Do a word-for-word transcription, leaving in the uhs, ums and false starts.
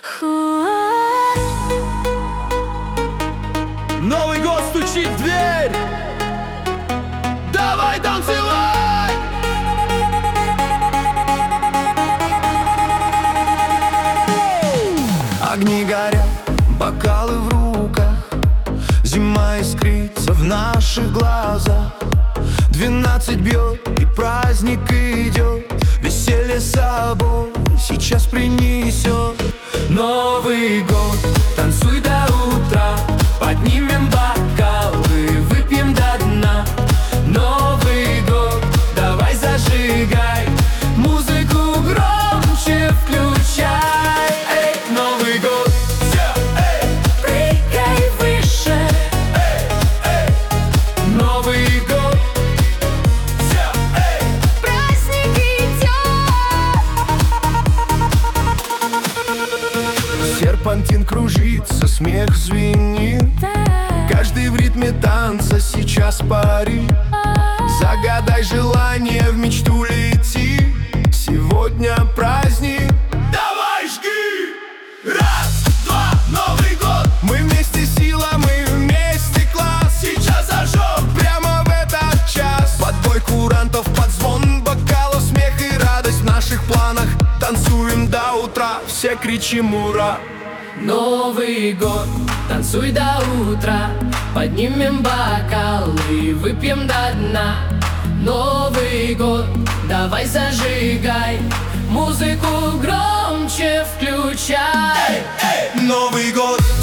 Новый год стучит в дверь. Давай танцевай! Огни горят, бокалы в руках, зима искрится в наших глазах. Двенадцать бьет и праздник идет, веселье с собой сейчас принесет. Новый год, танцуй до утра, поднимем бокалы, выпьем до дна. Новый год, давай зажигай, музыку громче включай. Эй, Новый год, все, эй, прыгай выше. Эй, эй, Новый год, все, эй, Праздник идет. серпантин кружится, смех звенит, каждый в ритме танца сейчас парит. Загадай желание, в мечту лети, сегодня праздник. Давай жги! Раз, два, Новый год! Мы вместе сила, мы вместе класс. Сейчас зажжем прямо в этот час. Под бой курантов, под звон бокалов, смех и радость в наших планах. Танцуем до утра, все кричим ура! Новый год, танцуй до утра, поднимем бокалы, выпьем до дна. Новый год, давай зажигай, музыку громче включай. Эй, эй, Новый год!